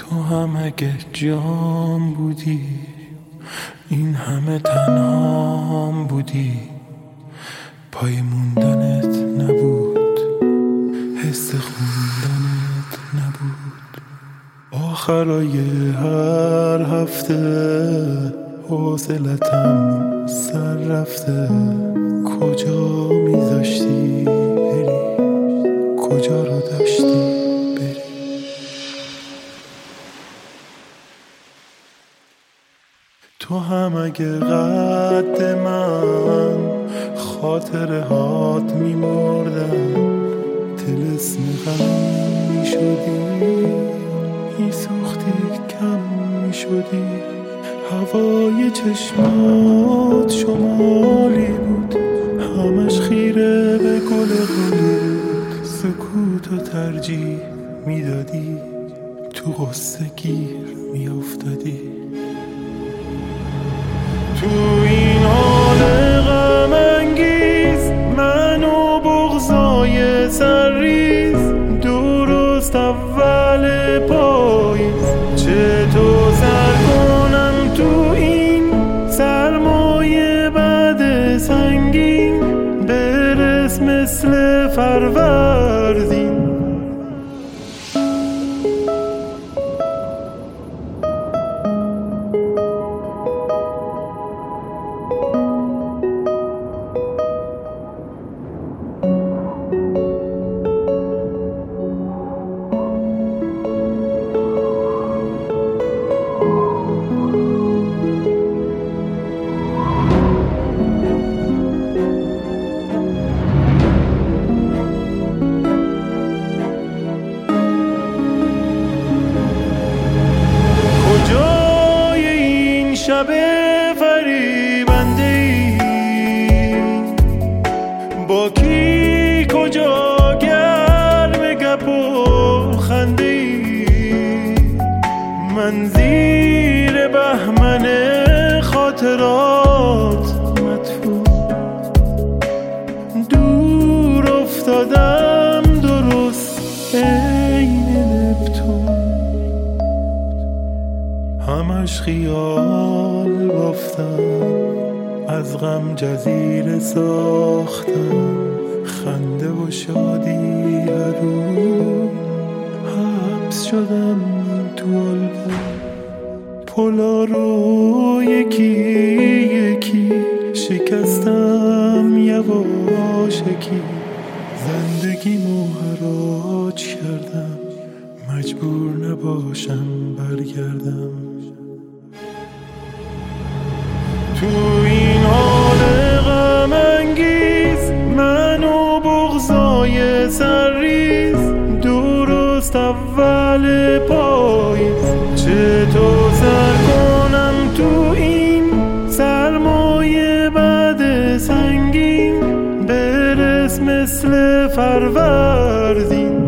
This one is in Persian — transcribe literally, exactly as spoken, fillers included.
تو هم اگه جام بودی، این همه تنهام بودی، پای موندنت نبود، حس خوندنت نبود. آخرای هر هفته حوصلتم سر رفته، کجا میذاشتی بری، کجا رو داشتی بری. تو هم اگه قد من خاطره هات میمردن، طلسم غم میشدی، میسوختی کم میشدی. هوای چشمات شمالی بود، همش خیره به گل گلی بود. سکوتو ترجیح میدادی، تو غصه گیر میافتادی. تو این حال غم انگیز منو بغضای سرریز، درست اول پاییز چطور سر کنم تو این سرمایه بد سنگین، برس مثل فروردین. شب فریبنده ای با کی، کجا گرم گپ و خنده ای. من زیر بهمن خاطرات مدفون، دور افتادم درست عین نپتون. همش خیال بافتم، از غم جزیره ساختم، خنده و شادی هرون حبس شدم تو آلبوم. پلا رو یکی یکی شکستم یواشکی، زندگیمو حراج کردم، مجبور نباشم برگردم. تو این حال غم انگیز منو بغضای سرریز، درست اول پاییز چطور سر کنم تو این سرمایه بد سنگین، برس مثل فروردین.